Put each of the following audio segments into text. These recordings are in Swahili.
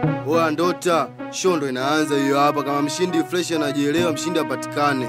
Oya Ndota, show ndo inaanza hiyo hapa. Kama mshindi fresh anajielewa, mshindi apatikane.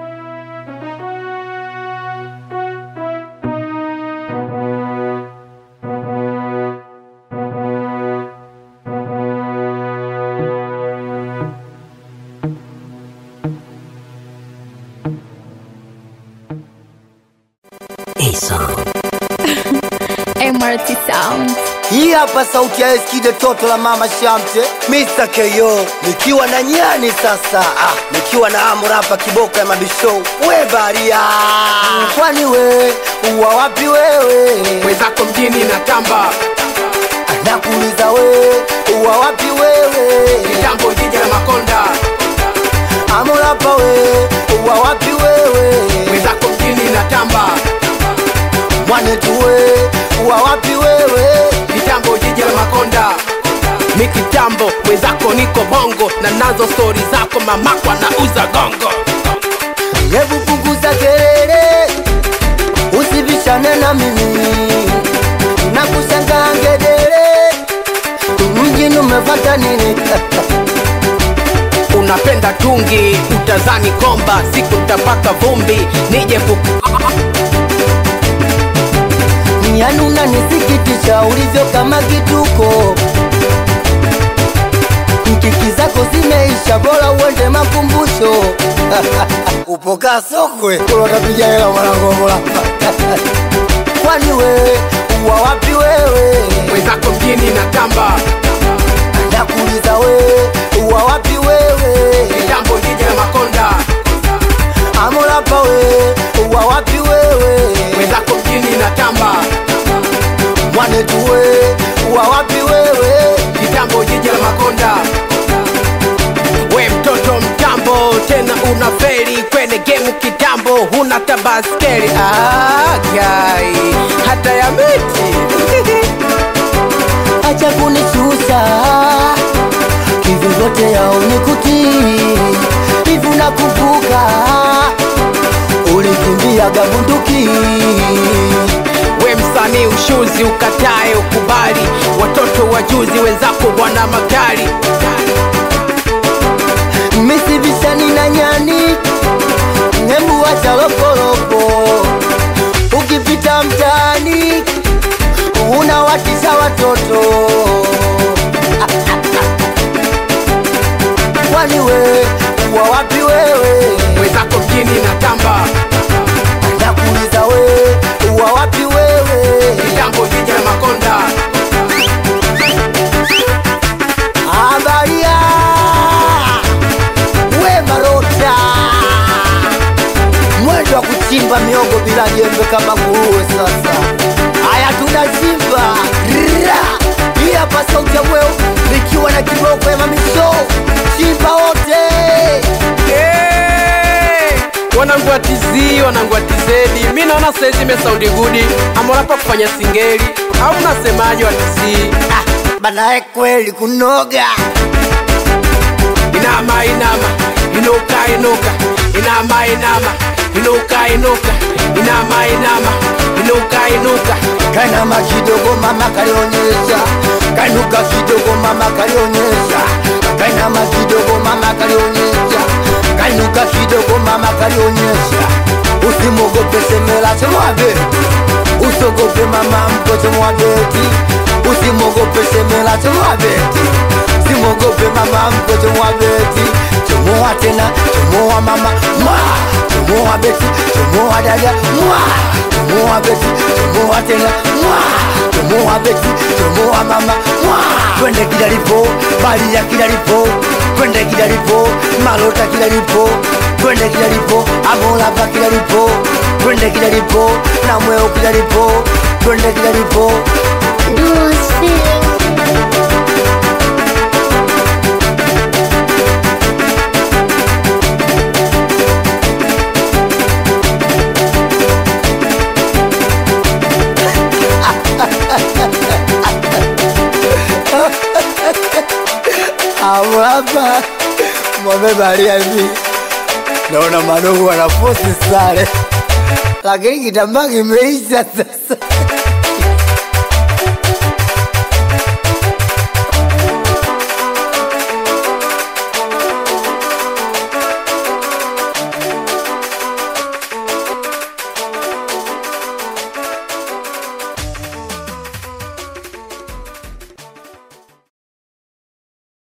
MRT Sound. Hii hapa sauti ya Eskide toto la mama Shamte, Mr. KO. Nikiwa na nyani sasa, nikiwa na Amurapa kiboko ya mabisho. We baria, kwani we uwa wapi wewe? Mwezako mjini na tamba. Nakuuliza we uwa wapi wewe? Kitambo jiji la Makonda. Amurapa we uwa wapi wewe? Mwezako mjini na tamba. Mwanetu we uwa wapi wewe? Kitambo jiji la Makonda. Mi kitambo, mwezako niko bongo. Na nazo story zako mamako anauza gongo. Hebu punguza kelele, usibishane na mimi. Nakushangaa ngedere, mjini umefata nini? Unapenda tungi, utazani komba. Siku utapaka vumbi, nije Yani unanisikitisha ulivyo kama kituko. Nkiki zako zimeisha, bora uende makumbusho. Upoka sokwe unatapiga hela mwanangu Amurapa. Kwani we uwa wapi wewe? mwezako mjini na tamba. Nakuuliza we uwa wapi wewe? Kitambo jiji la Makonda. Amurapa we uwa wapi wewe? Mwezako mjini na tamba. Mwanetu we uwa wapi wewe? Kitambo jiji la Makonda. We mtoto mtambo, tena unaferi kwenye game kitambo, huna tabaskeli. Gai, hata ya miti. Acha kunishusha, hivyo vyote yao nikutii. Hivi unakumbuka ulikimbia gabunduki? We msanii ushuzi, ukatae ukubali. Watoto wajuzi wenzako wana magari. Misibishani na nyani, nembu wacha lopolopo. Ukipita mtaani unawatisha watoto. Kwani we uwa wapi wewe? Mwezako mjini na tamba. Nakuuliza we uwa wapi wewe? Kitambo jiji la Makonda. Abaria we Marota, mwendo wa kuchimba miogo bila jembe kama nguruwe. Sasa haya tunachimba hii hapa sauti ya mweo, nikiwa na kiboko ya mamisho. Chimba wote wanangu wa TZ, wanangu wa TZ. Mi naona saizi imesaundi gudi. Amurapa kufanya singeli, au unasemaje wa TZ? banae kweli kunoga. Inama inama, inuka inuka. Inama inama, inuka inuka. Inama inama, inuka inuka. Kainama kidogo mama kalionyesha, kainuka kidogo mama kalionyesha. Kainama kidogo mama kalionyesha, kainuka kidogo mama kalionyesha. Usimogope semela chemwabeti, usogope mama mkocho mwabeti. Usimogope semela chemwabeti, simogope mama mkocho mwabeti. Chomoa tena, chomoa mama, mwa. Chomoa beti, chomoa dada, mwa. Chomoa beti, chomoa tena, mwa. Chomoa beti, chomoa mama, mwa. Twende kidalipo, bali ya kidalipo. Twende kidalipo, Marota kidalipo. Twende kidalipo, Amurapa kidalipo. Twende kidalipo, na mweo kidalipo. Twende kidalipo. Amurapa mwame baria hivi, naona madogo wanafosi sare, lakini kitambaa kimeisha sasa.